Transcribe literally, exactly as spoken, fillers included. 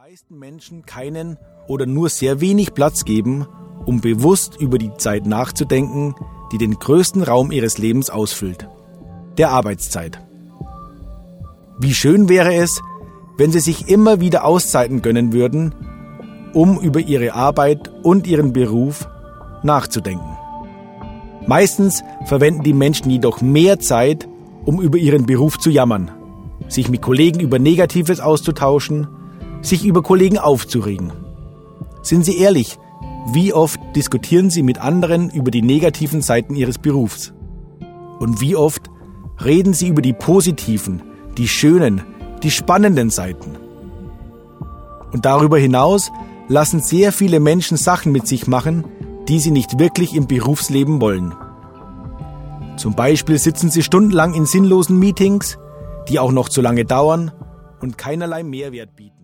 meisten Menschen keinen oder nur sehr wenig Platz geben, um bewusst über die Zeit nachzudenken, die den größten Raum ihres Lebens ausfüllt: der Arbeitszeit. Wie schön wäre es, wenn sie sich immer wieder Auszeiten gönnen würden, um über ihre Arbeit und ihren Beruf nachzudenken. Meistens verwenden die Menschen jedoch mehr Zeit, um über ihren Beruf zu jammern, sich mit Kollegen über Negatives auszutauschen, sich über Kollegen aufzuregen. Sind Sie ehrlich, wie oft diskutieren Sie mit anderen über die negativen Seiten Ihres Berufs? Und wie oft reden Sie über die positiven, die schönen, die spannenden Seiten? Und darüber hinaus lassen sehr viele Menschen Sachen mit sich machen, die sie nicht wirklich im Berufsleben wollen. Zum Beispiel sitzen sie stundenlang in sinnlosen Meetings, die auch noch zu lange dauern und keinerlei Mehrwert bieten.